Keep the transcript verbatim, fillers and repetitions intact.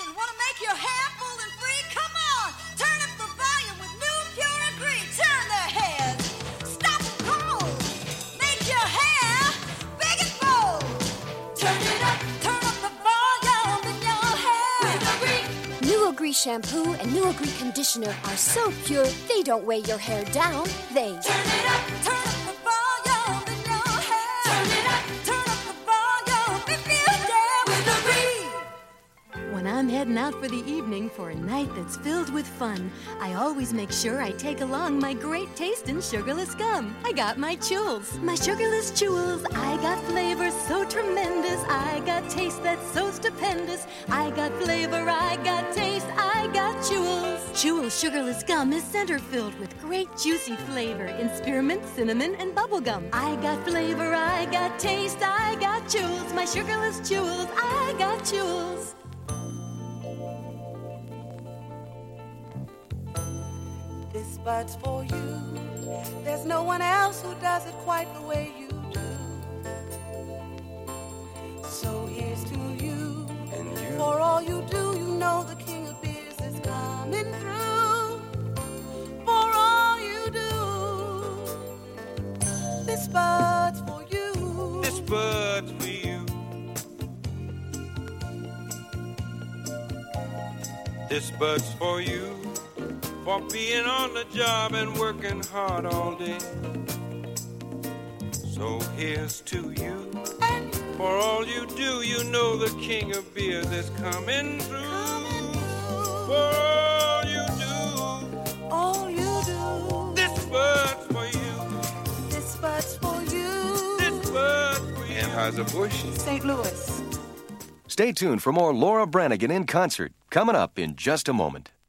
Listen, want to make your hair full and free? Come on, turn up the volume with new Pure Agree. Turn the hairs, stop them cold. Make your hair big and bold. Turn it up, turn up the volume in your hair with Agree. New Agree shampoo and New Agree conditioner are so pure, they don't weigh your hair down. They turn it up, turn up the volume in your hair. Turn it up, turn up the volume if you dare with Agree. When I'm heading out for the evening for a night that's filled with fun, I always make sure I take along my great tasting sugarless gum. I got my Chewels, my sugarless Chewels. I got flavor so tremendous. I got taste that's so stupendous. I got flavor, I got taste, I got Chewels. Chewels sugarless gum is center-filled with great juicy flavor in spearmint, cinnamon, and bubblegum. I got flavor, I got taste, I got Chewels. My sugarless Chewels, I got Chewels. This bud's for you. There's no one else who does it quite the way you do. So here's to you. And you. For all you do, you know the king of beers is coming through. For all you do. This bud's for you. This bud's for you. This bud's for you. For being on the job and working hard all day. So here's to you. And for all you do, you know the king of beers is coming through. coming through. For all you do, All you do. this bud's for you. This bud's for you. This bud's for you. Anheuser-Busch. Saint Louis. Stay tuned for more Laura Branigan in concert, coming up in just a moment.